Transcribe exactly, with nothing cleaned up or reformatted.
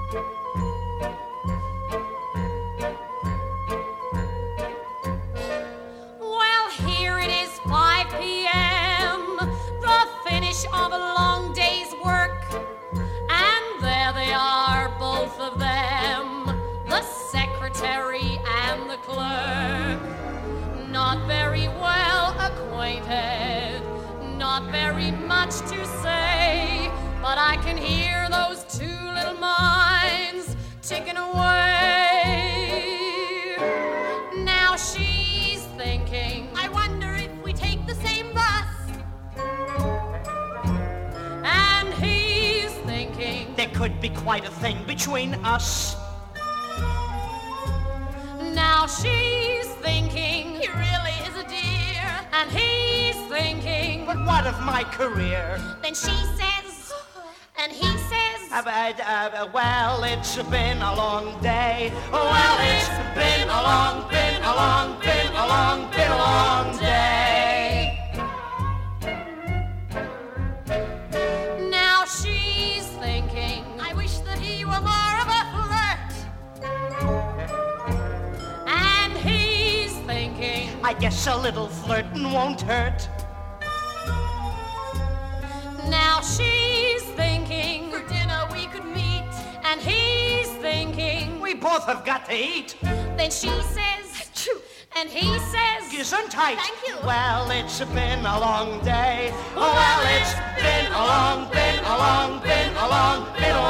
Well, here it is, five p.m., the finish of a long day's work. And there they are, both of them, the secretary and the clerk. Not very well acquainted, not very much to say, but I can hear those two little minds ticking away. Now she's thinking, I wonder if we take the same bus. And he's thinking, there could be quite a thing between us. Now she's thinking, he really is a dear. And he's thinking, but what of my career? Then she says, and he says, uh, uh, uh, well, it's been a long day. Well, it's been a long, been a long, been a long, been a long day. Now she's thinking, I wish that he were more of a flirt. And he's thinking, I guess a little flirting won't hurt. Now she's thinking, for dinner we could meet. And he's thinking, we both have got to eat. Then she says, true. And he says, Gesundheit. Thank you. Well, it's been a long day. Well, it's been a long, been a long, been a long, been a long